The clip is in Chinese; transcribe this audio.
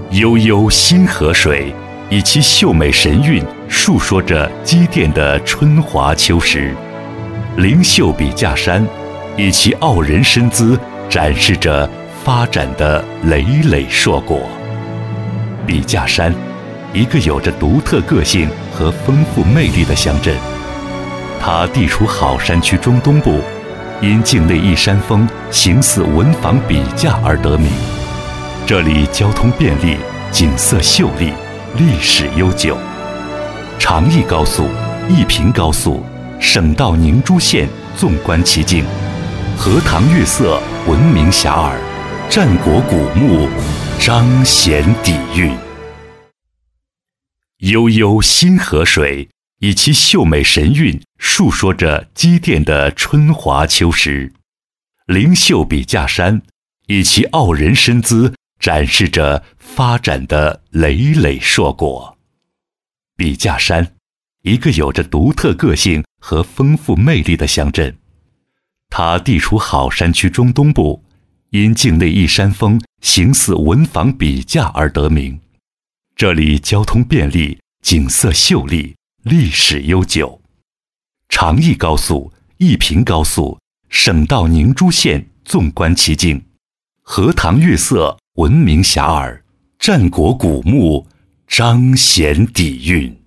悠悠新河水，以其秀美神韵述说着积淀的春华秋实；灵秀笔架山，以其傲人身姿展示着发展的累累硕果。笔架山，一个有着独特个性和丰富魅力的乡镇，它地处好山区中东部，因境内一山峰形似文房笔架而得名。这里交通便利，景色秀丽，历史悠久。长益高速、益平高速、省道宁珠线纵观其境，荷塘月色闻名遐迩，战国古墓彰显底蕴。悠悠新河水，以其秀美神韵述说着积淀的春华秋实；灵秀笔架山，以其傲人身姿展示着发展的累累硕果。笔架山，一个有着独特个性和丰富魅力的乡镇，它地处好山区中东部，因境内一山峰形似文房笔架而得名。这里交通便利，景色秀丽，历史悠久。长益高速、益平高速、省道宁珠线纵观其境，荷塘月色闻名遐迩，战国古墓彰显底蕴。